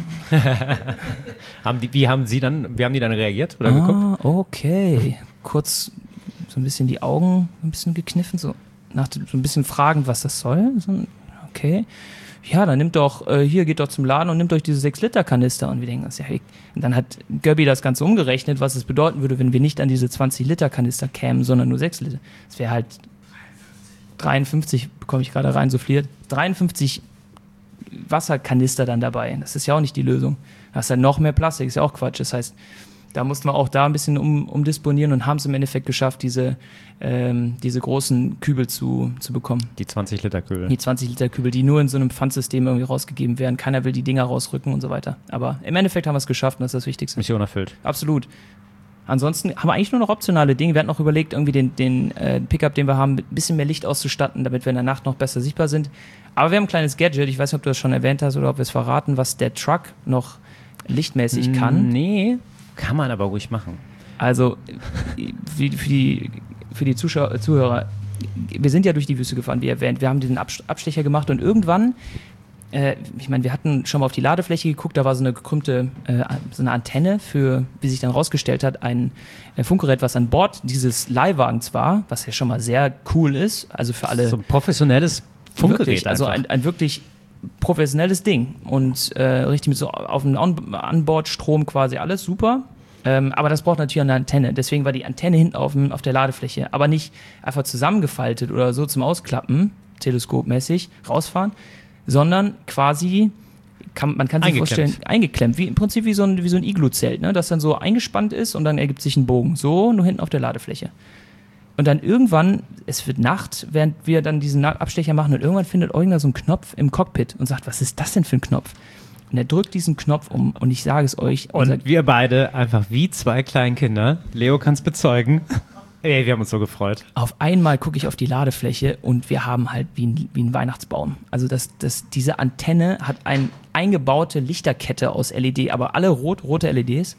Haben die, wie haben Sie dann, wie haben die dann reagiert oder geguckt? Ah, okay. Kurz so ein bisschen die Augen ein bisschen gekniffen, so nach so ein bisschen fragend, was das soll. So, okay. Ja, dann nimmt doch, äh, hier geht doch zum Laden und nimmt euch diese sechs Liter Kanister. Und wir denken, das ist ja weg. Und dann hat Göbbi das Ganze umgerechnet, was es bedeuten würde, wenn wir nicht an diese zwanzig Liter Kanister kämen, sondern nur sechs Liter. Das wäre halt dreiundfünfzig, bekomme ich gerade rein, souffliert, dreiundfünfzig Wasserkanister dann dabei. Das ist ja auch nicht die Lösung. Da hast du dann noch mehr Plastik, ist ja auch Quatsch. Das heißt, da mussten wir auch da ein bisschen um, umdisponieren und haben es im Endeffekt geschafft, diese, ähm, diese großen Kübel zu, zu bekommen. Die zwanzig Liter Kübel. Die zwanzig Liter Kübel, die nur in so einem Pfandsystem irgendwie rausgegeben werden. Keiner will die Dinger rausrücken und so weiter. Aber im Endeffekt haben wir es geschafft und das ist das Wichtigste. Mission erfüllt. Absolut. Ansonsten haben wir eigentlich nur noch optionale Dinge. Wir hatten noch überlegt, irgendwie den, den äh, Pickup, den wir haben, mit ein bisschen mehr Licht auszustatten, damit wir in der Nacht noch besser sichtbar sind. Aber wir haben ein kleines Gadget, ich weiß nicht, ob du das schon erwähnt hast oder ob wir es verraten, was der Truck noch lichtmäßig kann. Nee, kann man aber ruhig machen. Also für, für, die, für die Zuschauer, Zuhörer, wir sind ja durch die Wüste gefahren, wie erwähnt. Wir haben diesen Abst- Abstecher gemacht und irgendwann, äh, ich meine, wir hatten schon mal auf die Ladefläche geguckt, da war so eine gekrümmte, äh, so eine Antenne für, wie sich dann rausgestellt hat, ein äh, Funkgerät, was an Bord dieses Leihwagens war, was ja schon mal sehr cool ist, also für alle. So ein professionelles Funkgerät Wirklich, also einfach. ein, ein wirklich professionelles Ding und äh, richtig mit so auf dem On- Onboard-Strom quasi alles super. Ähm, aber das braucht natürlich eine Antenne. Deswegen war die Antenne hinten auf, dem, auf der Ladefläche. Aber nicht einfach zusammengefaltet oder so zum Ausklappen, teleskopmäßig, rausfahren, sondern quasi, kann, man kann sich Eingeklemmt. vorstellen, eingeklemmt. Wie, im Prinzip wie so ein, wie so ein Iglu-Zelt, ne? Das dann so eingespannt ist und dann ergibt sich ein Bogen. So, nur hinten auf der Ladefläche. Und dann irgendwann, es wird Nacht, während wir dann diesen Na- Abstecher machen und irgendwann findet Eugen da so einen Knopf im Cockpit und sagt, was ist das denn für ein Knopf? Und er drückt diesen Knopf um und ich sage es euch. Und unser- wir beide einfach wie zwei Kleinkinder. Leo kann es bezeugen. Ey, wir haben uns so gefreut. auf einmal gucke ich auf die Ladefläche und wir haben halt wie ein, wie ein Weihnachtsbaum. Also das, das, diese Antenne hat eine eingebaute Lichterkette aus L E D, aber alle rot, rote L E Ds.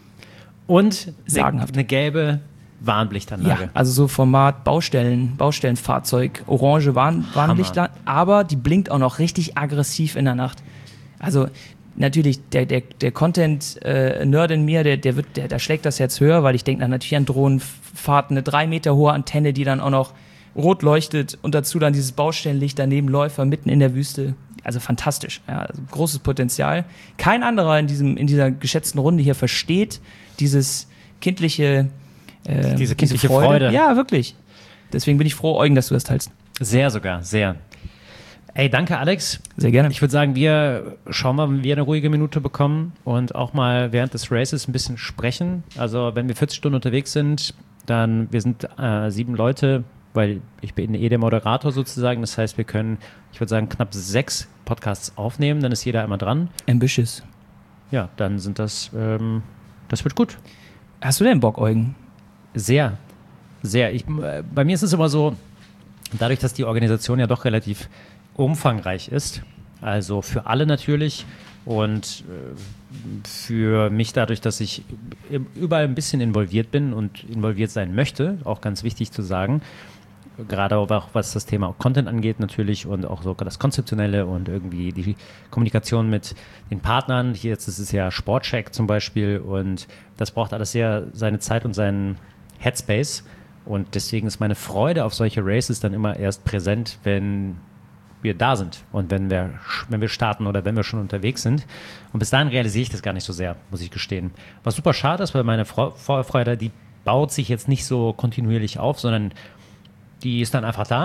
Und Sagenhaft. eine gelbe Warnblichtanlage. Ja, also so Format Baustellen, Baustellenfahrzeug, orange Warn, Warnlichter, aber die blinkt auch noch richtig aggressiv in der Nacht. Also natürlich, der, der, der Content-Nerd in mir, der, der wird, der, der schlägt das jetzt höher, weil ich denke dann natürlich an Drohnenfahrten, eine drei Meter hohe Antenne, die dann auch noch rot leuchtet und dazu dann dieses Baustellenlicht daneben Läufer mitten in der Wüste. Also fantastisch, ja, also großes Potenzial. Kein anderer in, diesem, in dieser geschätzten Runde hier versteht dieses kindliche äh, Diese kindliche Freude. Freude. Ja, wirklich. Deswegen bin ich froh, Eugen, dass du das teilst. Sehr sogar, sehr. Ey, danke Alex. Sehr gerne. Ich würde sagen, wir schauen mal, wenn wir eine ruhige Minute bekommen und auch mal während des Races ein bisschen sprechen. Also wenn wir vierzig Stunden unterwegs sind, dann, wir sind äh, sieben Leute, weil ich bin eh der Moderator sozusagen. Das heißt, wir können, ich würde sagen, knapp sechs Podcasts aufnehmen, dann ist jeder einmal dran. Ambitious. Ja, dann sind das, ähm, das wird gut. Hast du denn Bock, Eugen? Sehr, sehr. Ich, äh, bei mir ist es immer so, dadurch, dass die Organisation ja doch relativ umfangreich ist, also für alle natürlich und äh, für mich dadurch, dass ich überall ein bisschen involviert bin und involviert sein möchte, auch ganz wichtig zu sagen, gerade auch was das Thema Content angeht natürlich und auch sogar das Konzeptionelle und irgendwie die Kommunikation mit den Partnern. Hier jetzt ist es ja Sportcheck zum Beispiel und das braucht alles sehr seine Zeit und seinen Headspace und deswegen ist meine Freude auf solche Races dann immer erst präsent, wenn wir da sind und wenn wir, wenn wir starten oder wenn wir schon unterwegs sind. Und bis dahin realisiere ich das gar nicht so sehr, muss ich gestehen. Was super schade ist, weil meine Fre- Vorfreude, die baut sich jetzt nicht so kontinuierlich auf, sondern die ist dann einfach da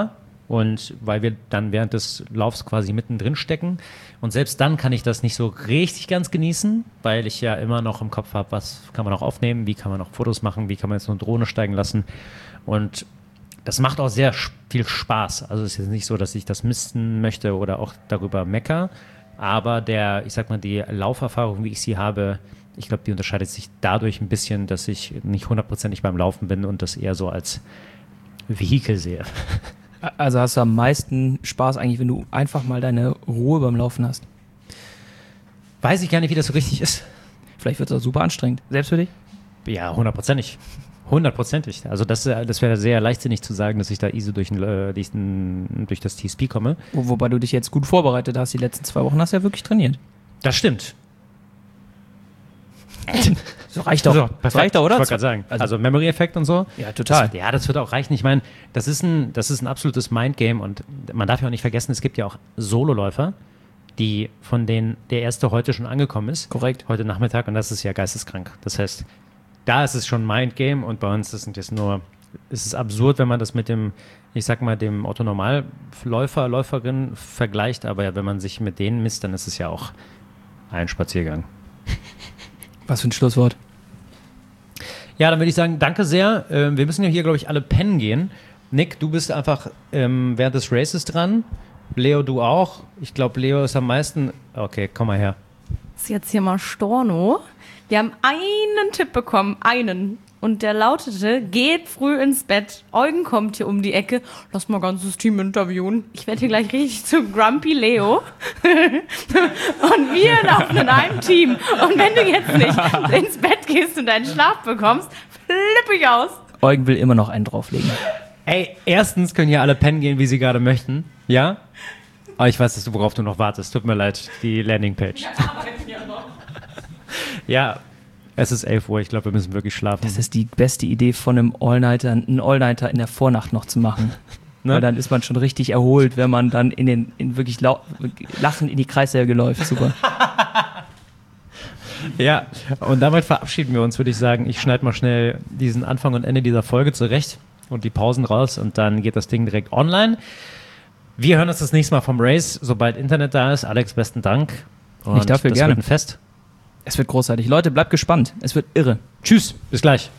Und weil wir dann während des Laufs quasi mittendrin stecken. Und selbst dann kann ich das nicht so richtig ganz genießen, weil ich ja immer noch im Kopf habe, was kann man noch aufnehmen, wie kann man noch Fotos machen, wie kann man jetzt eine Drohne steigen lassen. Und das macht auch sehr viel Spaß. Also es ist jetzt nicht so, dass ich das missen möchte oder auch darüber mecker. Aber der, ich sag mal, die Lauferfahrung, wie ich sie habe, ich glaube, die unterscheidet sich dadurch ein bisschen, dass ich nicht hundertprozentig beim Laufen bin und das eher so als Vehikel sehe. Also hast du am meisten Spaß eigentlich, wenn du einfach mal deine Ruhe beim Laufen hast? Weiß ich gar nicht, wie das so richtig ist. Vielleicht wird es auch super anstrengend. Selbst für dich? Ja, hundertprozentig. Hundertprozentig. Also das, das wäre sehr leichtsinnig zu sagen, dass ich da easy durch, äh, durch, durch das T S P komme. Wo, wobei du dich jetzt gut vorbereitet hast. Die letzten zwei Wochen hast du ja wirklich trainiert. Das stimmt. So reicht doch. So, das reicht doch, oder? Ich wollte gerade sagen. Also, also Memory-Effekt und so. Ja, total. Das, ja, das wird auch reichen. Ich meine, das ist ein, das ist ein absolutes Mindgame und man darf ja auch nicht vergessen, es gibt ja auch Sololäufer, die von denen der erste heute schon angekommen ist. Korrekt. Heute Nachmittag und das ist ja geisteskrank. Das heißt, da ist es schon Mindgame und bei uns ist es nur, ist es absurd, wenn man das mit dem, ich sag mal, dem Otto-Normalläufer, Läuferin vergleicht, aber wenn man sich mit denen misst, dann ist es ja auch ein Spaziergang. Was für ein Schlusswort. Ja, dann würde ich sagen, danke sehr. Ähm, wir müssen ja hier, glaube ich, alle pennen gehen. Nick, du bist einfach ähm, während des Races dran. Leo, du auch. Ich glaube, Leo ist am meisten... Okay, komm mal her. Das ist jetzt hier mal Storno. Wir haben einen Tipp bekommen, einen. Und der lautete, geht früh ins Bett. Eugen kommt hier um die Ecke. Lass mal ganzes Team interviewen. Ich werde hier gleich richtig zu Grumpy Leo. Und wir laufen in einem Team. Und wenn du jetzt nicht ins Bett gehst und deinen Schlaf bekommst, flippe ich aus. Eugen will immer noch einen drauflegen. Ey, erstens können hier alle pennen gehen, wie sie gerade möchten. Ja? Aber ich weiß, dass du, worauf du noch wartest. Tut mir leid, die Landingpage. Ja, es ist elf Uhr. Ich glaube, wir müssen wirklich schlafen. Das ist die beste Idee von einem All-Nighter, einen All-Nighter in der Vornacht noch zu machen. Ne? Weil dann ist man schon richtig erholt, wenn man dann in den in wirklich lau- lachend in die Kreissäge läuft. Super. Ja, und damit verabschieden wir uns, würde ich sagen. Ich schneide mal schnell diesen Anfang und Ende dieser Folge zurecht und die Pausen raus und dann geht das Ding direkt online. Wir hören uns das nächste Mal vom Race, sobald Internet da ist. Alex, besten Dank. Und ich dafür das gerne. Wird ein Fest. Es wird großartig. Leute, bleibt gespannt. Es wird irre. Tschüss, bis gleich.